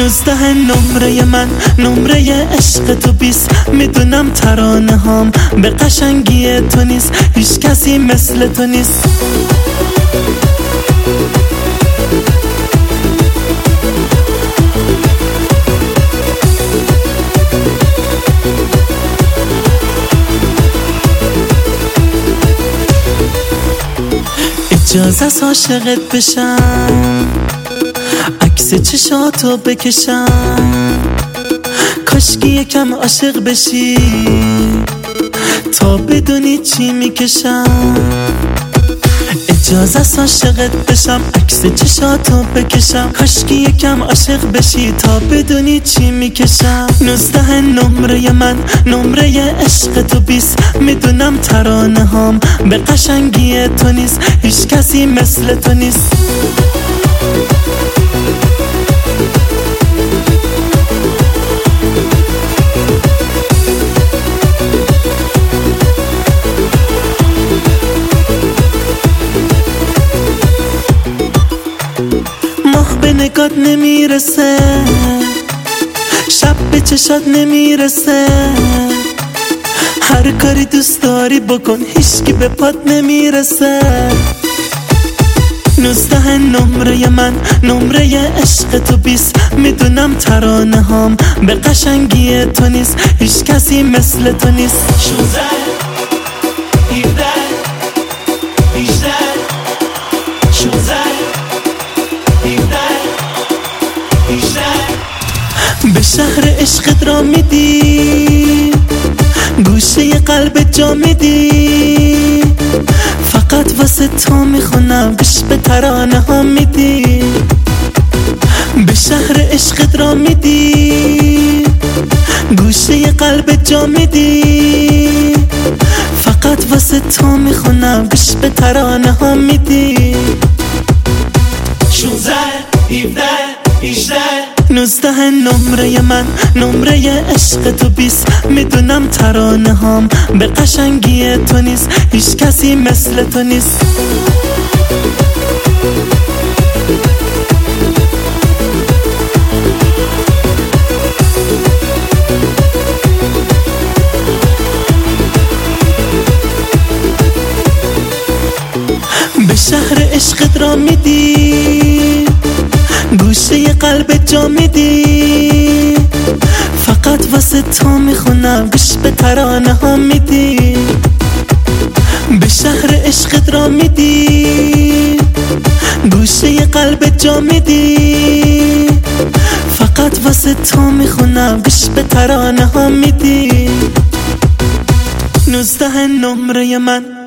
19 نمره من، نمره عشق تو 20. میدونم ترانه هام به قشنگی تو نیست، هیچ کسی مثل تو نیست. اجازه است عاشقت بشم، عکس چشاتو بکشم، کاشکی یکم عاشق بشی تا بدونی چی میکشم. اجازه است عاشقت بشم، عکس چشاتو بکشم، کاشکی یکم عاشق بشی تا بدونی چی میکشم. 19 نمره من، نمره عشق تو 20. میدونم ترانه هام به قشنگی تو نیست، هیچ کسی مثل تو نیست. ماه به نگات نمیرسه، شب به چشات نمیرسه، هر کاری دوست داری بکن هیچکی به پات نمیرسه. 19 نمره من، نمره عشق تو 20. میدونم ترانه هام به قشنگی تو نیست، هیچ کسی مثل تو نیست. 16 17 18 16 17 18 به شهر عشقت را میدی، گوشه قلب جا میدی، فقط واسه تو میخونم گوش به ترانه ها میدی. به شهر عشقت را میدی، گوشه قلب جا میدی، فقط واسه تو میخونم گوش به ترانه ها میدی. 16 17 18 19 نمره من، نمره عشق تو 20. میدونم ترانه هام به قشنگی تو نیست، هیچ کسی مثل تو نیست. به شهر عشقت را میدی، گوشه قلب جا میدی، فقط واسه تو میخونم گوش به ترانه ها میدی. به شهر عشقت را میدی، گوشه قلب جا میدی، فقط واسه تو میخونم گوش به ترانه ها میدی. 19 نمره من.